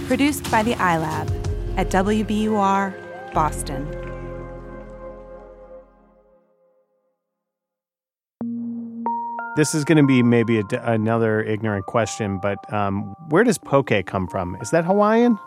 Produced by the iLab at WBUR, Boston. This is going to be maybe another ignorant question, but where does poke come from? Is that Hawaiian?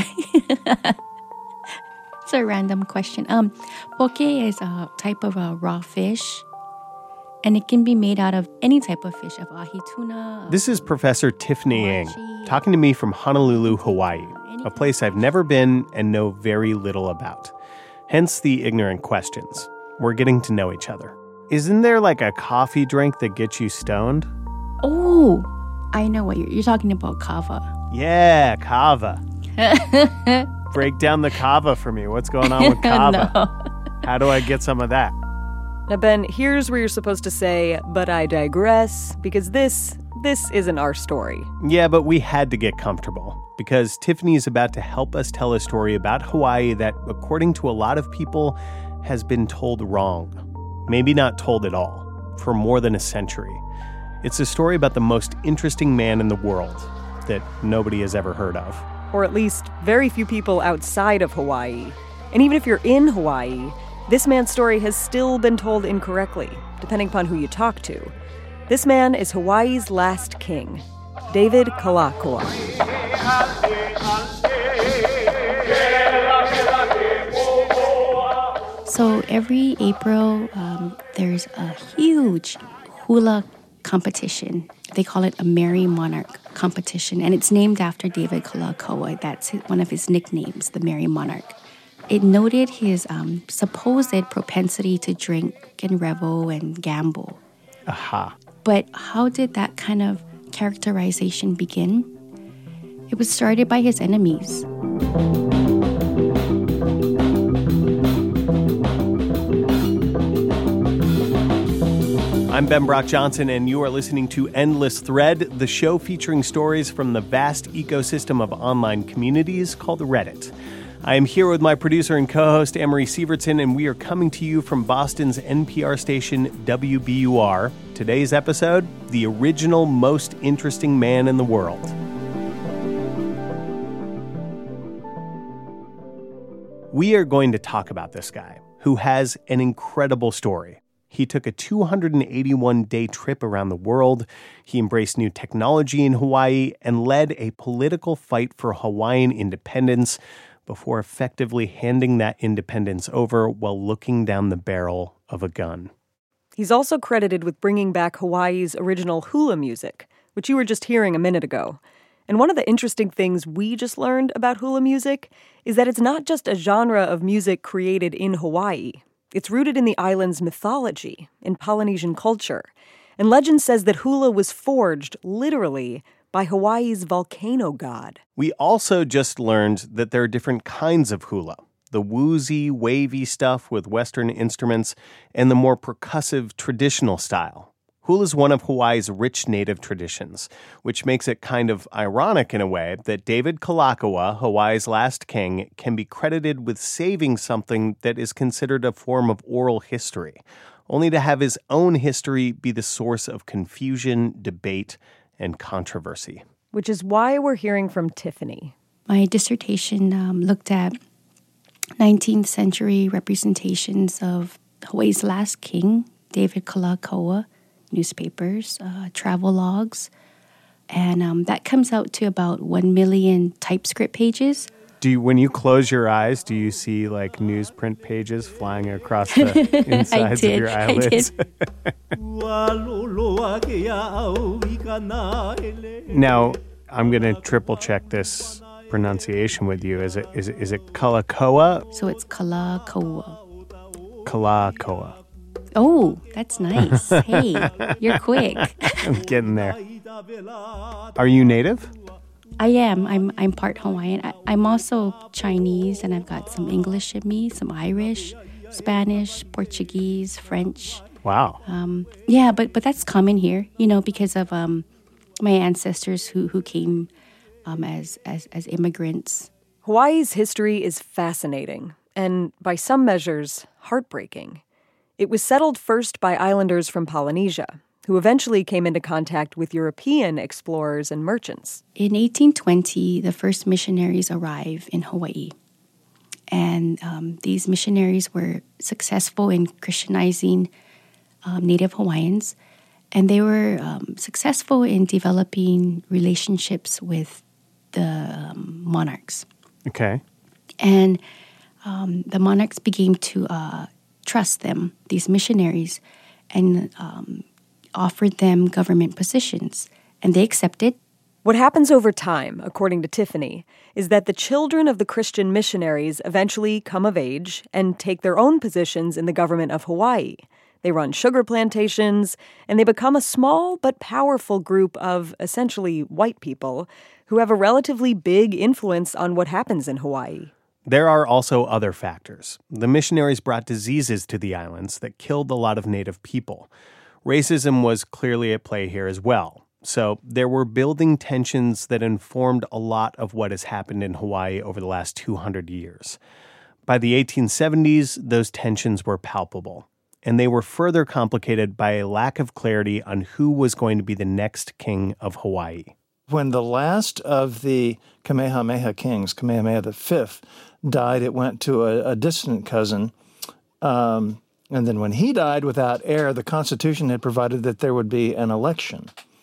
It's a random question. Poke is a type of a raw fish, and it can be made out of any type of fish, of ahi tuna. This is Professor Tiffany Ng talking to me from Honolulu, Hawaii, a place I've never been and know very little about. Hence the ignorant questions. We're getting to know each other. Isn't there like a coffee drink that gets you stoned? Oh, I know what you're talking about, kava. Yeah, kava. Break down the kava for me. What's going on with kava? No. How do I get some of that? Now, Ben, here's where you're supposed to say, but I digress, because this isn't our story. Yeah, but we had to get comfortable, because Tiffany is about to help us tell a story about Hawaii that, according to a lot of people, has been told wrong. Maybe not told at all, for more than a century. It's a story about the most interesting man in the world that nobody has ever heard of. Or at least very few people outside of Hawaii. And even if you're in Hawaii, this man's story has still been told incorrectly, depending upon who you talk to. This man is Hawaii's last king, David Kalakaua. So every April, there's a huge hula competition. They call it a Merry Monarch competition, and it's named after David Kalakaua. That's one of his nicknames, the Merry Monarch. It noted his supposed propensity to drink and revel and gamble. Aha. But how did that kind of characterization begin? It was started by his enemies. I'm Ben Brock Johnson, and you are listening to Endless Thread, the show featuring stories from the vast ecosystem of online communities called Reddit. I am here with my producer and co-host, Amory Sievertson, and we are coming to you from Boston's NPR station, WBUR. Today's episode, the original most interesting man in the world. We are going to talk about this guy, who has an incredible story. He took a 281-day trip around the world. He embraced new technology in Hawaii and led a political fight for Hawaiian independence before effectively handing that independence over while looking down the barrel of a gun. He's also credited with bringing back Hawaii's original hula music, which you were just hearing a minute ago. And one of the interesting things we just learned about hula music is that it's not just a genre of music created in Hawaii. It's rooted in the island's mythology, in Polynesian culture. And legend says that hula was forged, literally, by Hawaii's volcano god. We also just learned that there are different kinds of hula. The woozy, wavy stuff with Western instruments, and the more percussive, traditional style. Hula is one of Hawaii's rich native traditions, which makes it kind of ironic in a way that David Kalakaua, Hawaii's last king, can be credited with saving something that is considered a form of oral history, only to have his own history be the source of confusion, debate, and controversy. Which is why we're hearing from Tiffany. My dissertation looked at 19th century representations of Hawaii's last king, David Kalakaua, newspapers, travel logs, and that comes out to about 1 million typescript pages. When you close your eyes, do you see like newsprint pages flying across the insides of your eyelids? Now, I'm going to triple check this pronunciation with you. Is it Kalakaua? So it's Kalakaua. Kalakaua. Oh, that's nice. Hey, you're quick. I'm getting there. Are you native? I am. I'm part Hawaiian. I'm also Chinese, and I've got some English in me, some Irish, Spanish, Portuguese, French. Wow. Yeah, but that's common here, because of my ancestors who came as immigrants. Hawaii's history is fascinating and, by some measures, heartbreaking. It was settled first by islanders from Polynesia, who eventually came into contact with European explorers and merchants. In 1820, the first missionaries arrived in Hawaii. And these missionaries were successful in Christianizing Native Hawaiians. And they were successful in developing relationships with the monarchs. Okay. And the monarchs began to trust them, these missionaries, and offered them government positions. And they accepted. What happens over time, according to Tiffany, is that the children of the Christian missionaries eventually come of age and take their own positions in the government of Hawaii. They run sugar plantations, and they become a small but powerful group of essentially white people who have a relatively big influence on what happens in Hawaii. There are also other factors. The missionaries brought diseases to the islands that killed a lot of native people. Racism was clearly at play here as well. So there were building tensions that informed a lot of what has happened in Hawaii over the last 200 years. By the 1870s, those tensions were palpable, and they were further complicated by a lack of clarity on who was going to be the next king of Hawaii. When the last of the Kamehameha kings, Kamehameha V, died, it went to a distant cousin. And then when he died without heir, the Constitution had provided that there would be an election.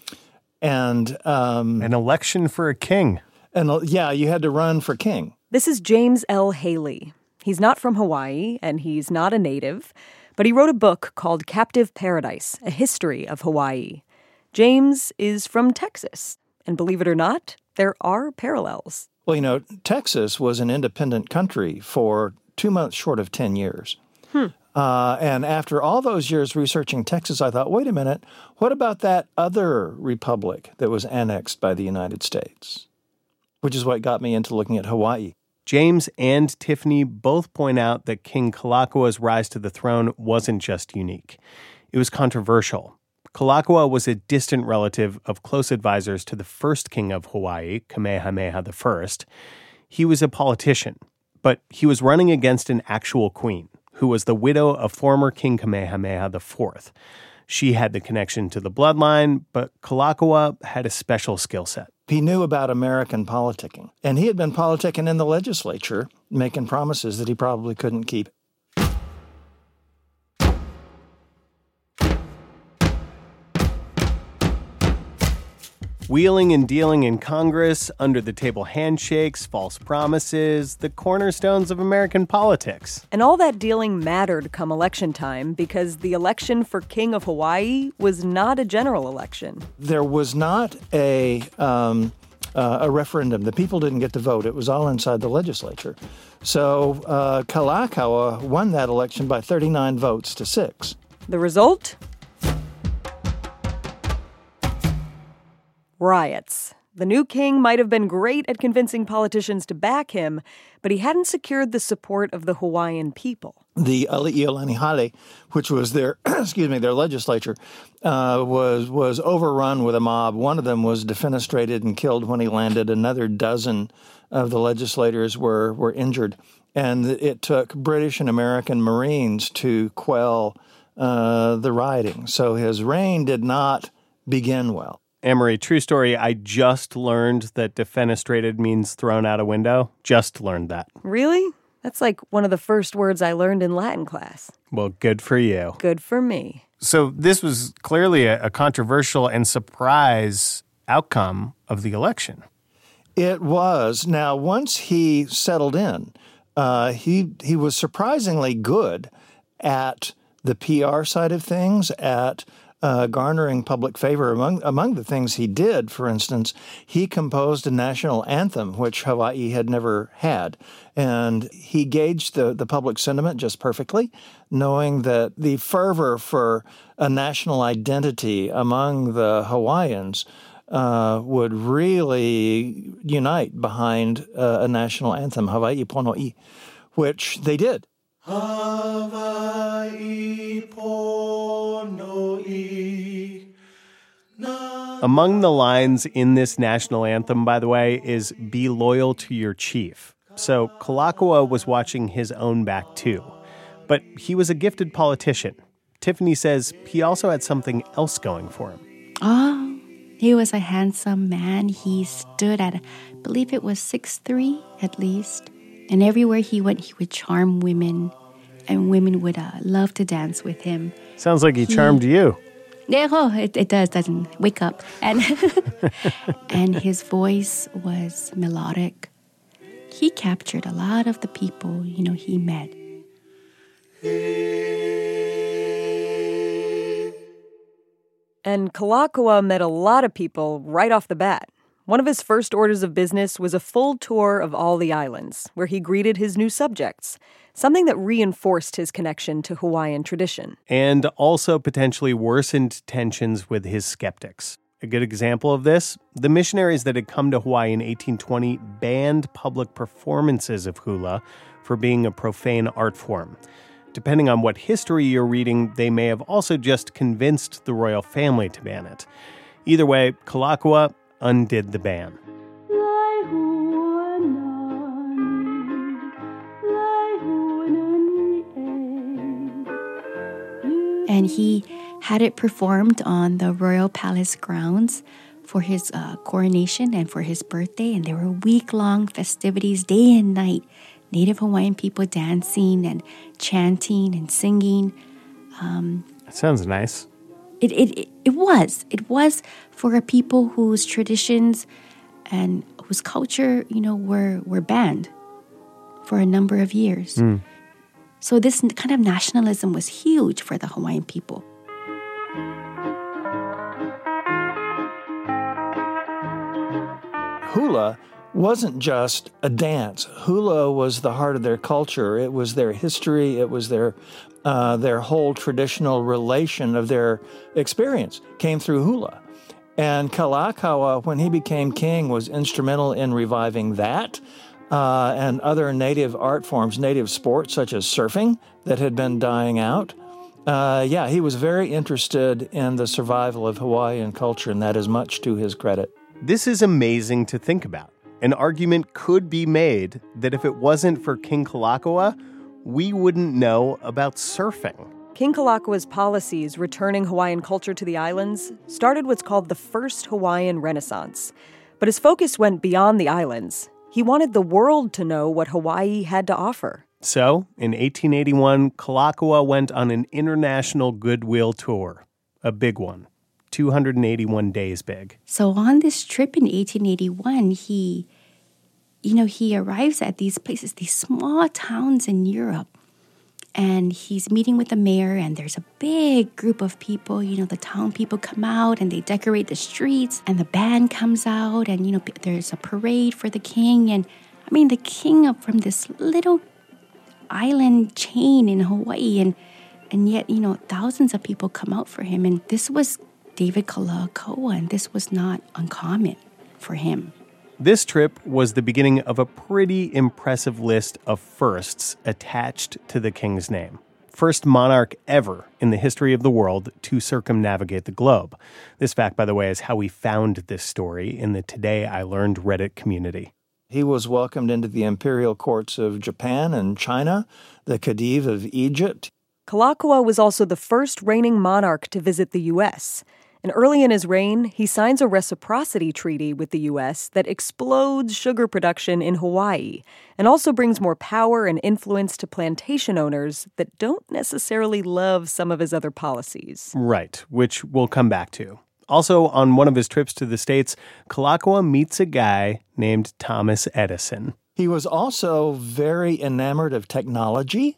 And an election for a king. And yeah, you had to run for king. This is James L. Haley. He's not from Hawaii, and he's not a native, but he wrote a book called Captive Paradise, A History of Hawaii. James is from Texas, and believe it or not, there are parallels. Well, you know, Texas was an independent country for 2 months short of 10 years. And after all those years researching Texas, I thought, wait a minute, what about that other republic that was annexed by the United States? Which is what got me into looking at Hawaii. James and Tiffany both point out that King Kalakua's rise to the throne wasn't just unique. It was controversial. Kalakua was a distant relative of close advisors to the first king of Hawaii, Kamehameha I. He was a politician, but he was running against an actual queen, who was the widow of former King Kamehameha IV. She had the connection to the bloodline, but Kalakua had a special skill set. He knew about American politicking, and he had been politicking in the legislature, making promises that he probably couldn't keep. Wheeling and dealing in Congress, under-the-table handshakes, false promises, the cornerstones of American politics. And all that dealing mattered come election time because the election for King of Hawaii was not a general election. There was not a referendum. The people didn't get to vote. It was all inside the legislature. So Kalakaua won that election by 39 votes to 6. The result? Riots. The new king might have been great at convincing politicians to back him, but he hadn't secured the support of the Hawaiian people. The Ali'iolani Hale, which was their their legislature, was overrun with a mob. One of them was defenestrated and killed when he landed. Another dozen of the legislators were injured. And it took British and American Marines to quell the rioting. So his reign did not begin well. Anne-Marie, true story, I just learned that defenestrated means thrown out a window. Just learned that. Really? That's like one of the first words I learned in Latin class. Well, good for you. Good for me. So this was clearly a controversial and surprise outcome of the election. It was. Now, once he settled in, he was surprisingly good at the PR side of things, at garnering public favor. Among the things he did, for instance, he composed a national anthem, which Hawaii had never had. And he gauged the public sentiment just perfectly, knowing that the fervor for a national identity among the Hawaiians would really unite behind a national anthem, Hawaii Pono'i, which they did. Hawaii Pono'i. Among the lines in this national anthem, by the way, is "Be loyal to your chief." So Kalakua was watching his own back too. But he was a gifted politician. Tiffany says he also had something else going for him. Oh, he was a handsome man. He stood at, I believe it was 6'3" at least. And everywhere he went, he would charm women. And women would love to dance with him. Sounds like he charmed you. Yeah, oh, it does, doesn't wake up. And and his voice was melodic. He captured a lot of the people, he met. And Kalakaua met a lot of people right off the bat. One of his first orders of business was a full tour of all the islands, where he greeted his new subjects, something that reinforced his connection to Hawaiian tradition. And also potentially worsened tensions with his skeptics. A good example of this, the missionaries that had come to Hawaii in 1820 banned public performances of hula for being a profane art form. Depending on what history you're reading, they may have also just convinced the royal family to ban it. Either way, Kalakaua undid the ban. And he had it performed on the Royal Palace grounds for his coronation and for his birthday. And there were week-long festivities, day and night. Native Hawaiian people dancing and chanting and singing. Sounds nice. It was for a people whose traditions and whose culture, were banned for a number of years. So this kind of nationalism was huge for the Hawaiian people. Hula wasn't just a dance. Hula was the heart of their culture. It was their history. It was their whole traditional relation of their experience came through hula. And Kalakaua, when he became king, was instrumental in reviving that and other native art forms, native sports such as surfing that had been dying out. He was very interested in the survival of Hawaiian culture, and that is much to his credit. This is amazing to think about. An argument could be made that if it wasn't for King Kalakaua, we wouldn't know about surfing. King Kalakaua's policies returning Hawaiian culture to the islands started what's called the First Hawaiian Renaissance. But his focus went beyond the islands. He wanted the world to know what Hawaii had to offer. So, in 1881, Kalakaua went on an international goodwill tour. A big one. 281 days big. So on this trip in 1881, he arrives at these places, these small towns in Europe. And he's meeting with the mayor, and there's a big group of people. The town people come out, and they decorate the streets, and the band comes out, and, there's a parade for the king. And, the king from this little island chain in Hawaii, and yet, thousands of people come out for him. And this was David Kalakaua, and this was not uncommon for him. This trip was the beginning of a pretty impressive list of firsts attached to the king's name. First monarch ever in the history of the world to circumnavigate the globe. This fact, by the way, is how we found this story in the Today I Learned Reddit community. He was welcomed into the imperial courts of Japan and China, the Khedive of Egypt. Kalakaua was also the first reigning monarch to visit the U.S., and early in his reign, he signs a reciprocity treaty with the U.S. that explodes sugar production in Hawaii and also brings more power and influence to plantation owners that don't necessarily love some of his other policies. Right, which we'll come back to. Also, on one of his trips to the States, Kalakaua meets a guy named Thomas Edison. He was also very enamored of technology.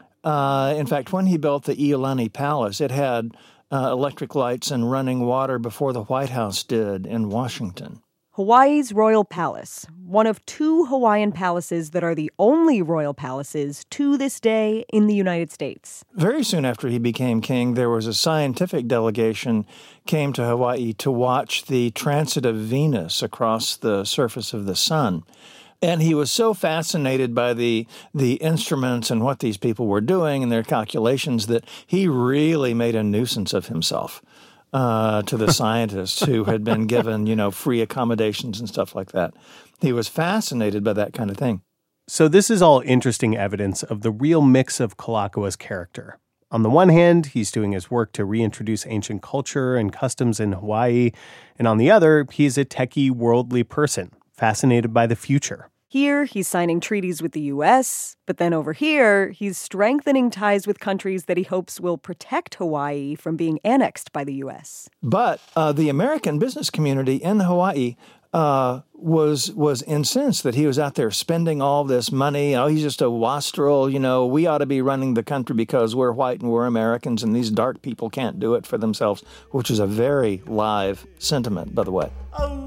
In fact, when he built the Iolani Palace, it had electric lights and running water before the White House did in Washington. Hawaii's Royal Palace, one of two Hawaiian palaces that are the only royal palaces to this day in the United States. Very soon after he became king, there was a scientific delegation came to Hawaii to watch the transit of Venus across the surface of the sun. And he was so fascinated by the instruments and what these people were doing and their calculations that he really made a nuisance of himself to the scientists who had been given, free accommodations and stuff like that. He was fascinated by that kind of thing. So this is all interesting evidence of the real mix of Kalakaua's character. On the one hand, he's doing his work to reintroduce ancient culture and customs in Hawaii, and on the other, he's a techie, worldly person, fascinated by the future. Here, he's signing treaties with the U.S., but then over here, he's strengthening ties with countries that he hopes will protect Hawaii from being annexed by the U.S. But the American business community in Hawaii was incensed that he was out there spending all this money. Oh, he's just a wastrel. We ought to be running the country because we're white and we're Americans, and these dark people can't do it for themselves, which is a very live sentiment, by the way.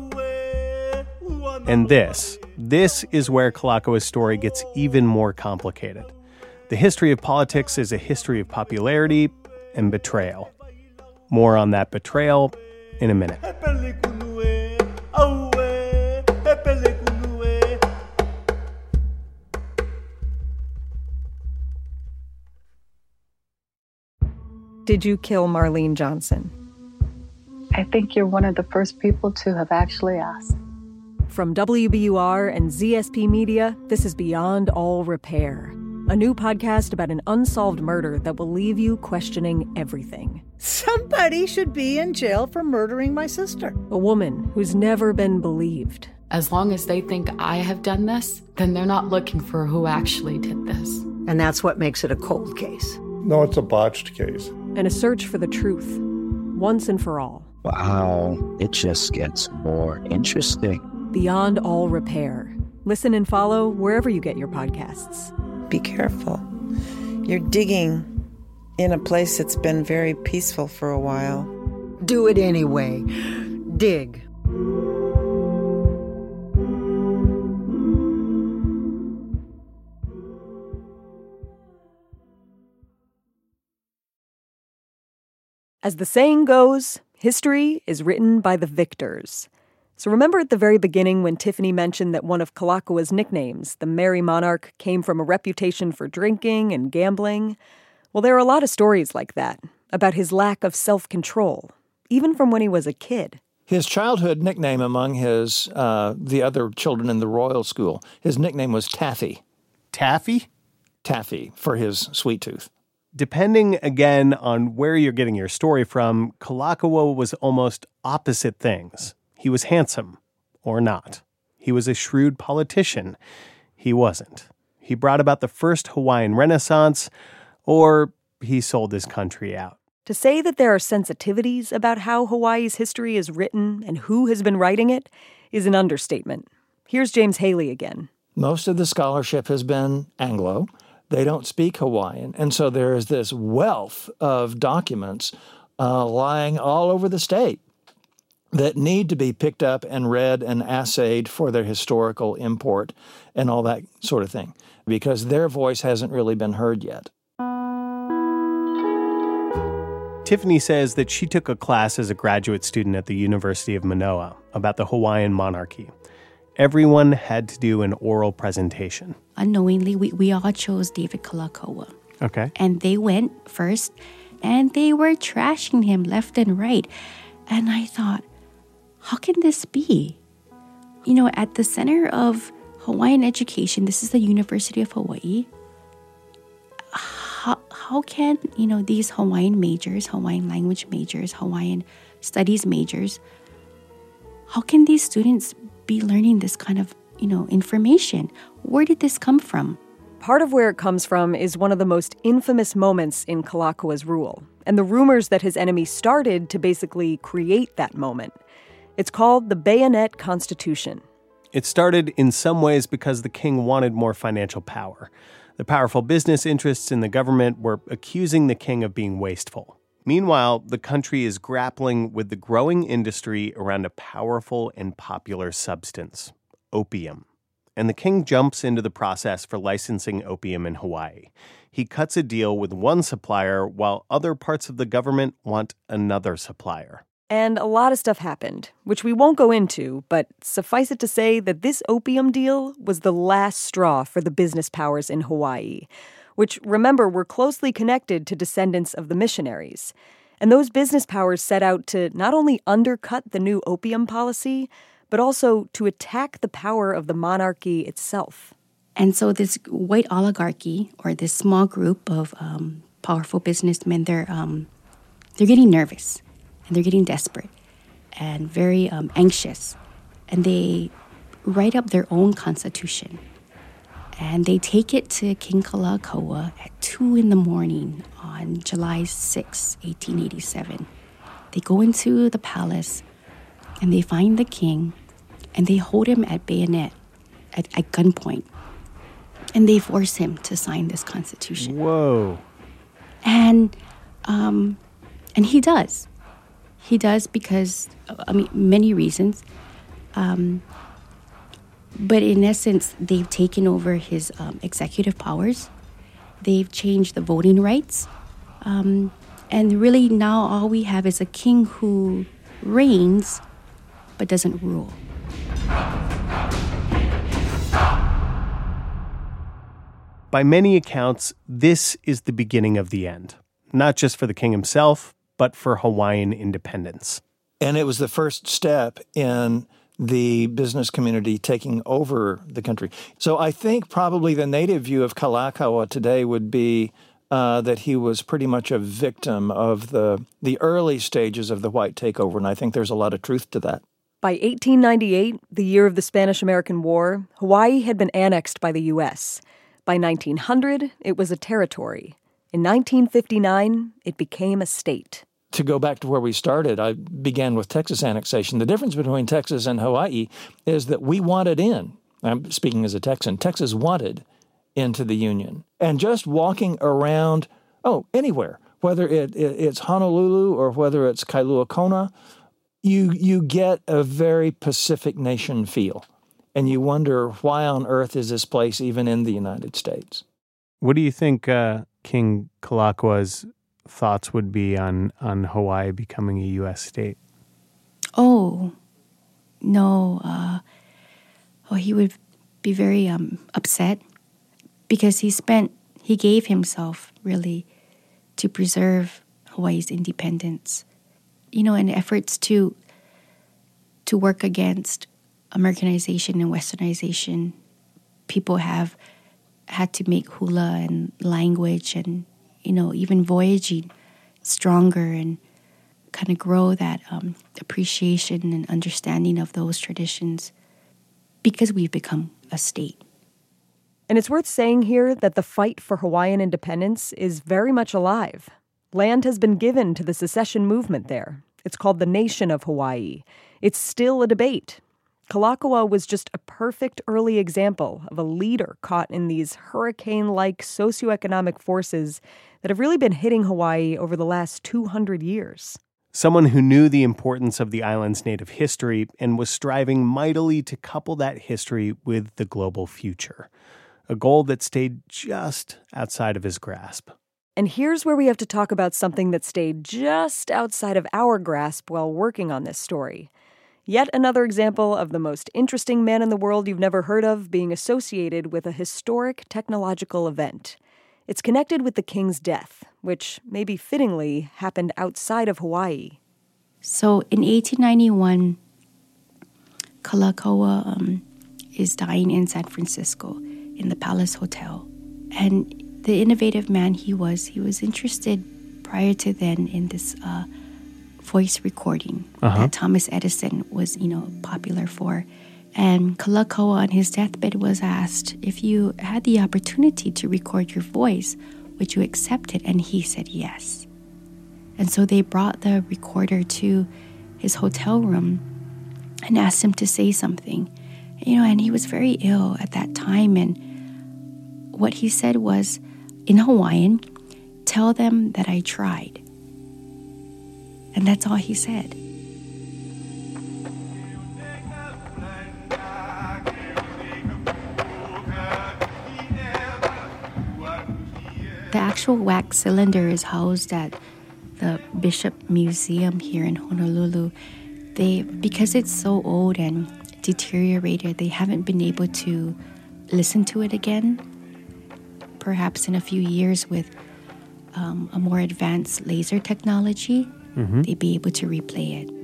And this is where Kalakaua story gets even more complicated. The history of politics is a history of popularity and betrayal. More on that betrayal in a minute. Did you kill Marlene Johnson? I think you're one of the first people to have actually asked. From WBUR and ZSP Media, this is Beyond All Repair, a new podcast about an unsolved murder that will leave you questioning everything. Somebody should be in jail for murdering my sister. A woman who's never been believed. As long as they think I have done this, then they're not looking for who actually did this. And that's what makes it a cold case. No, it's a botched case. And a search for the truth, once and for all. Wow, it just gets more interesting. Beyond All Repair. Listen and follow wherever you get your podcasts. Be careful. You're digging in a place that's been very peaceful for a while. Do it anyway. Dig. As the saying goes, history is written by the victors. So remember at the very beginning when Tiffany mentioned that one of Kalakaua's nicknames, the Merry Monarch, came from a reputation for drinking and gambling? Well, there are a lot of stories like that, about his lack of self-control, even from when he was a kid. His childhood nickname among the other children in the royal school, his nickname was Taffy. Taffy? Taffy, for his sweet tooth. Depending, again, on where you're getting your story from, Kalakaua was almost opposite things. He was handsome, or not. He was a shrewd politician. He wasn't. He brought about the first Hawaiian Renaissance, or he sold his country out. To say that there are sensitivities about how Hawaii's history is written and who has been writing it is an understatement. Here's James Haley again. Most of the scholarship has been Anglo. They don't speak Hawaiian, and so there is this wealth of documents lying all over the state that need to be picked up and read and assayed for their historical import and all that sort of thing, because their voice hasn't really been heard yet. Tiffany says that she took a class as a graduate student at the University of Manoa about the Hawaiian monarchy. Everyone had to do an oral presentation. Unknowingly, we all chose David Kalakaua. Okay. And they went first, and they were trashing him left and right. And I thought, how can this be? At the center of Hawaiian education, this is the University of Hawaii. How can, these Hawaiian majors, Hawaiian language majors, Hawaiian studies majors, how can these students be learning this kind of, information? Where did this come from? Part of where it comes from is one of the most infamous moments in Kalakaua's rule, and the rumors that his enemies started to basically create that moment. It's called the Bayonet Constitution. It started in some ways because the king wanted more financial power. The powerful business interests in the government were accusing the king of being wasteful. Meanwhile, the country is grappling with the growing industry around a powerful and popular substance, opium. And the king jumps into the process for licensing opium in Hawaii. He cuts a deal with one supplier while other parts of the government want another supplier. And a lot of stuff happened, which we won't go into, but suffice it to say that this opium deal was the last straw for the business powers in Hawaii, which, remember, were closely connected to descendants of the missionaries. And those business powers set out to not only undercut the new opium policy, but also to attack the power of the monarchy itself. And so this white oligarchy, or this small group of powerful businessmen, they're getting nervous and they're getting desperate and very anxious. And they write up their own constitution. And they take it to King Kalakaua at 2 a.m. on July 6, 1887. They go into the palace and they find the king and they hold him at bayonet, at gunpoint. And they force him to sign this constitution. Whoa. And he does. He does because, many reasons. But in essence, they've taken over his executive powers. They've changed the voting rights. And really now all we have is a king who reigns but doesn't rule. By many accounts, this is the beginning of the end. Not just for the king himself, but for Hawaiian independence. And it was the first step in the business community taking over the country. So I think probably the native view of Kalakaua today would be that he was pretty much a victim of the early stages of the white takeover, and I think there's a lot of truth to that. By 1898, the year of the Spanish-American War, Hawaii had been annexed by the U.S. By 1900, it was a territory. In 1959, it became a state. To go back to where we started, I began with Texas annexation. The difference between Texas and Hawaii is that we wanted in. I'm speaking as a Texan. Texas wanted into the Union. And just walking around, anywhere, whether it's Honolulu or whether it's Kailua Kona, you get a very Pacific nation feel. And you wonder, why on earth is this place even in the United States? What do you think King Kalakaua's thoughts would be on Hawaii becoming a U.S. state? Oh, no. He would be very upset because he gave himself really to preserve Hawaii's independence. In efforts to work against Americanization and Westernization, people have had to make hula and language and even voyaging stronger and kind of grow that appreciation and understanding of those traditions because we've become a state. And it's worth saying here that the fight for Hawaiian independence is very much alive. Land has been given to the secession movement there. It's called the Nation of Hawaii. It's still a debate. Kalakaua was just a perfect early example of a leader caught in these hurricane-like socioeconomic forces that have really been hitting Hawaii over the last 200 years. Someone who knew the importance of the island's native history and was striving mightily to couple that history with the global future, a goal that stayed just outside of his grasp. And here's where we have to talk about something that stayed just outside of our grasp while working on this story. Yet another example of the most interesting man in the world you've never heard of being associated with a historic technological event. It's connected with the king's death, which, maybe fittingly, happened outside of Hawaii. So in 1891, Kalakaua is dying in San Francisco in the Palace Hotel. And the innovative man he was interested prior to then in this voice recording that Thomas Edison was, popular for. And Kalakaua on his deathbed was asked, if you had the opportunity to record your voice, would you accept it? And he said yes. And so they brought the recorder to his hotel room and asked him to say something. And he was very ill at that time. And what he said was, in Hawaiian, tell them that I tried. And that's all he said. The actual wax cylinder is housed at the Bishop Museum here in Honolulu. Because it's so old and deteriorated, they haven't been able to listen to it again. Perhaps in a few years with a more advanced laser technology, they'd be able to replay it.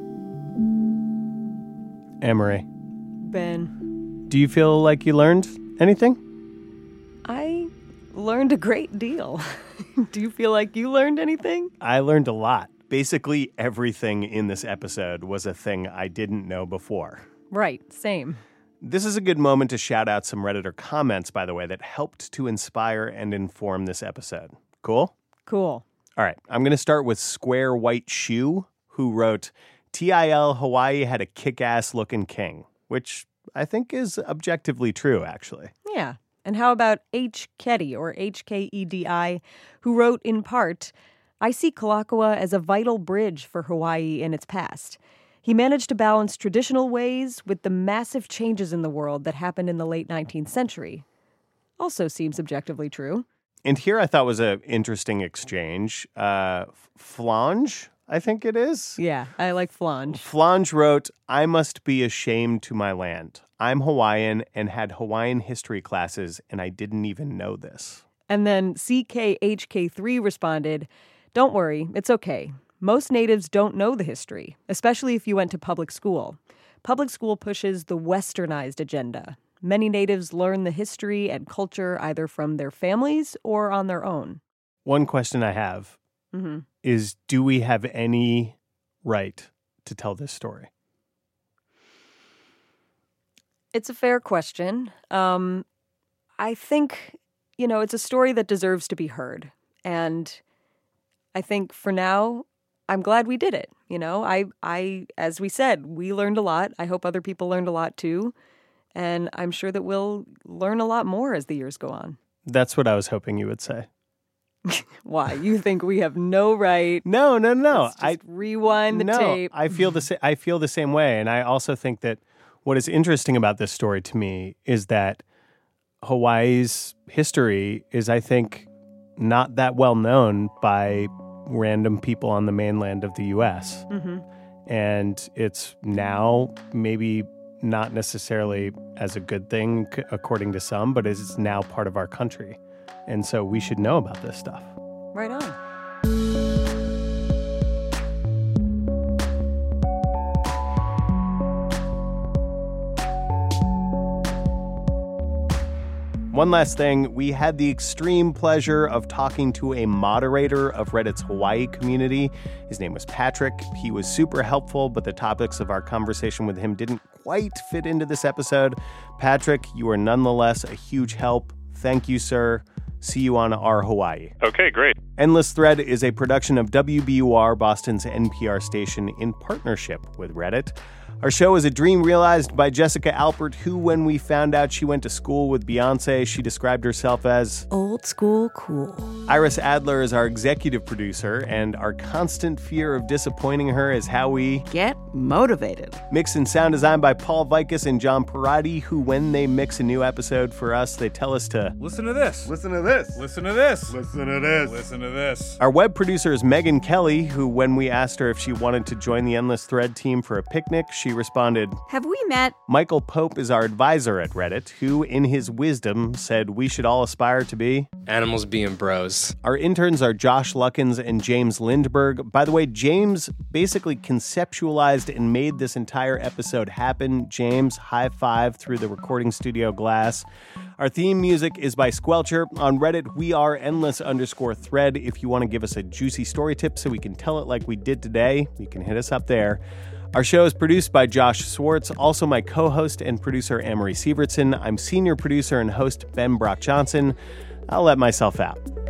Anne-Marie. Ben. Do you feel like you learned Anything? I learned a great deal. Do you feel like you learned anything? I learned a lot. Basically, everything in this episode was a thing I didn't know before. Right, same. This is a good moment to shout out some Redditor comments, by the way, that helped to inspire and inform this episode. Cool? Cool. All right, I'm going to start with Square White Shoe, who wrote, TIL Hawaii had a kick-ass looking king, which I think is objectively true, actually. Yeah. And how about H. Keddy, or H-K-E-D-I, who wrote in part, I see Kalakaua as a vital bridge for Hawaii in its past. He managed to balance traditional ways with the massive changes in the world that happened in the late 19th century. Also seems objectively true. And here I thought was an interesting exchange. Flange, I think it is. Yeah, I like Flange. Flange wrote, I must be ashamed to my land. I'm Hawaiian and had Hawaiian history classes, and I didn't even know this. And then CKHK3 responded, don't worry, it's okay. Most natives don't know the history, especially if you went to public school. Public school pushes the westernized agenda. Many natives learn the history and culture either from their families or on their own. One question I have is, do we have any right to tell this story? It's a fair question. I think, it's a story that deserves to be heard. And I think for now, I'm glad we did it. I as we said, we learned a lot. I hope other people learned a lot too. And I'm sure that we'll learn a lot more as the years go on. That's what I was hoping you would say. Why? You think we have no right? No. Let's just rewind the tape. I feel the same way. And I also think that what is interesting about this story to me is that Hawaii's history is, I think, not that well known by random people on the mainland of the U.S. And it's now maybe not necessarily as a good thing, according to some, but it's now part of our country. And so we should know about this stuff. Right on. One last thing, we had the extreme pleasure of talking to a moderator of Reddit's Hawaii community. His name was Patrick. He was super helpful, but the topics of our conversation with him didn't quite fit into this episode. Patrick, you are nonetheless a huge help. Thank you, sir. See you on Our Hawaii. Okay, great. Endless Thread is a production of WBUR, Boston's NPR station, in partnership with Reddit. Our show is a dream realized by Jessica Alpert, who, when we found out she went to school with Beyonce, she described herself as old school cool. Iris Adler is our executive producer, and our constant fear of disappointing her is how we get motivated. Mix and sound design by Paul Vikas and John Parati, who, when they mix a new episode for us, they tell us to listen to this. Listen to this. Listen to this. Listen to this. Listen to this. Our web producer is Megan Kelly, who, when we asked her if she wanted to join the Endless Thread team for a picnic, she responded, have we met? Michael Pope is our advisor at Reddit, who, in his wisdom, said we should all aspire to be animals being bros. Our interns are Josh Luckins and James Lindberg. By the way, James basically conceptualized and made this entire episode happen. James, high five through the recording studio glass. Our theme music is by Squelcher. On Reddit, we are endless_thread. If you want to give us a juicy story tip so we can tell it like we did today, you can hit us up there. Our show is produced by Josh Swartz, also my co-host and producer Amory Sievertson. I'm senior producer and host Ben Brock Johnson. I'll let myself out.